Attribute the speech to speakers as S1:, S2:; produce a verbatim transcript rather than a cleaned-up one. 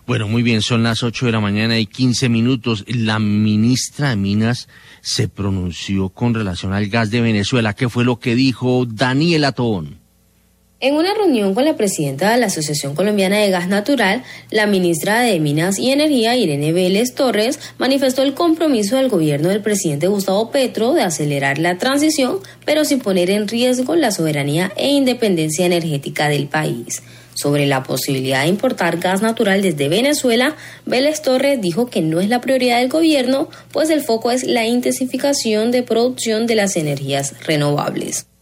S1: Bueno, muy bien, son las ocho de la mañana y quince minutos. La ministra de Minas se pronunció con relación al gas de Venezuela. ¿Qué fue lo que dijo Daniela Tobón?
S2: En una reunión con la presidenta de la Asociación Colombiana de Gas Natural, la ministra de Minas y Energía, Irene Vélez Torres, manifestó el compromiso del gobierno del presidente Gustavo Petro de acelerar la transición, pero sin poner en riesgo la soberanía e independencia energética del país. Sobre la posibilidad de importar gas natural desde Venezuela, Vélez Torres dijo que no es la prioridad del gobierno, pues el foco es la intensificación de producción de las energías renovables.